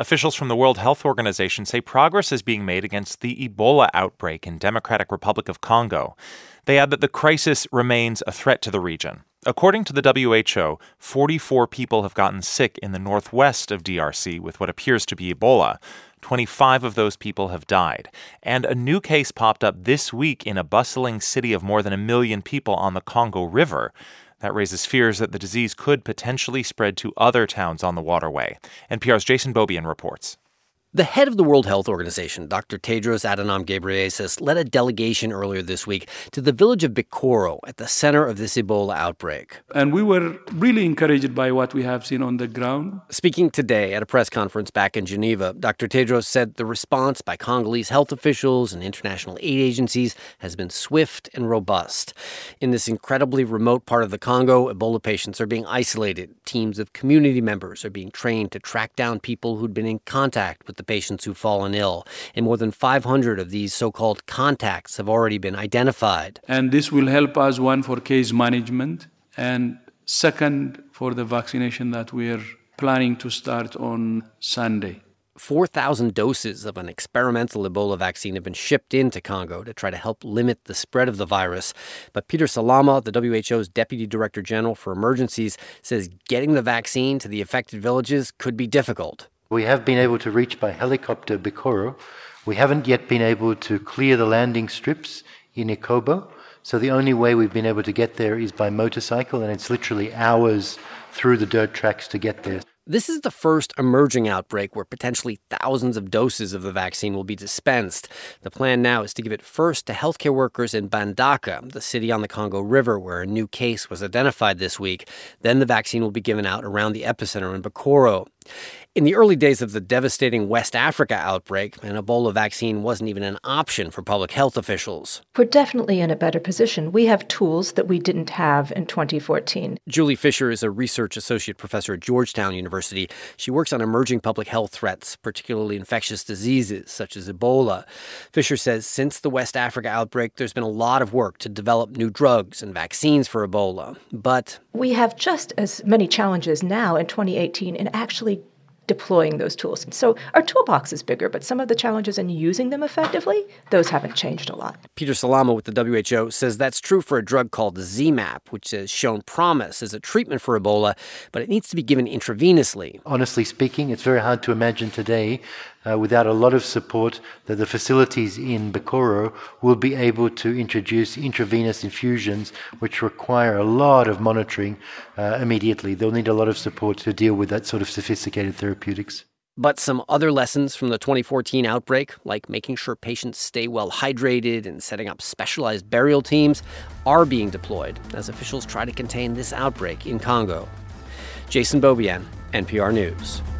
Officials from the World Health Organization say progress is being made against the Ebola outbreak in Democratic Republic of Congo. They add that the crisis remains a threat to the region. According to the WHO, 44 people have gotten sick in the northwest of DRC with what appears to be Ebola. 25 of those people have died. And a new case popped up this week in a bustling city of more than 1 million people on the Congo River. That raises fears that the disease could potentially spread to other towns on the waterway. NPR's Jason Beaubien reports. The head of the World Health Organization, Dr. Tedros Adhanom Ghebreyesus, led a delegation earlier this week to the village of Bikoro at the center of this Ebola outbreak. And we were really encouraged by what we have seen on the ground. Speaking today at a press conference back in Geneva, Dr. Tedros said the response by Congolese health officials and international aid agencies has been swift and robust. In this incredibly remote part of the Congo, Ebola patients are being isolated. Teams of community members are being trained to track down people who'd been in contact with the patients who've fallen ill, and more than 500 of these so-called contacts have already been identified. And this will help us, one, for case management, and second, for the vaccination that we're planning to start on Sunday. 4,000 doses of an experimental Ebola vaccine have been shipped into Congo to try to help limit the spread of the virus. But Peter Salama, the WHO's Deputy Director General for Emergencies, says getting the vaccine to the affected villages could be difficult. We have been able to reach by helicopter Bikoro. We haven't yet been able to clear the landing strips in Ikobo. So the only way we've been able to get there is by motorcycle, and it's literally hours through the dirt tracks to get there. This is the first emerging outbreak where potentially thousands of doses of the vaccine will be dispensed. The plan now is to give it first to healthcare workers in Bandaka, the city on the Congo River where a new case was identified this week. Then the vaccine will be given out around the epicenter in Bikoro. In the early days of the devastating West Africa outbreak, an Ebola vaccine wasn't even an option for public health officials. We're definitely in a better position. We have tools that we didn't have in 2014. Julie Fisher is a research associate professor at Georgetown University. She works on emerging public health threats, particularly infectious diseases such as Ebola. Fisher says since the West Africa outbreak, there's been a lot of work to develop new drugs and vaccines for Ebola. But we have just as many challenges now in 2018 in actually deploying those tools. So our toolbox is bigger, but some of the challenges in using them effectively, those haven't changed a lot. Peter Salama with the WHO says that's true for a drug called ZMapp, which has shown promise as a treatment for Ebola, but it needs to be given intravenously. Honestly speaking, it's very hard to imagine today without a lot of support that the facilities in Bikoro will be able to introduce intravenous infusions, which require a lot of monitoring immediately. They'll need a lot of support to deal with that sort of sophisticated therapeutics. But some other lessons from the 2014 outbreak, like making sure patients stay well hydrated and setting up specialized burial teams, are being deployed as officials try to contain this outbreak in Congo. Jason Beaubien, NPR News.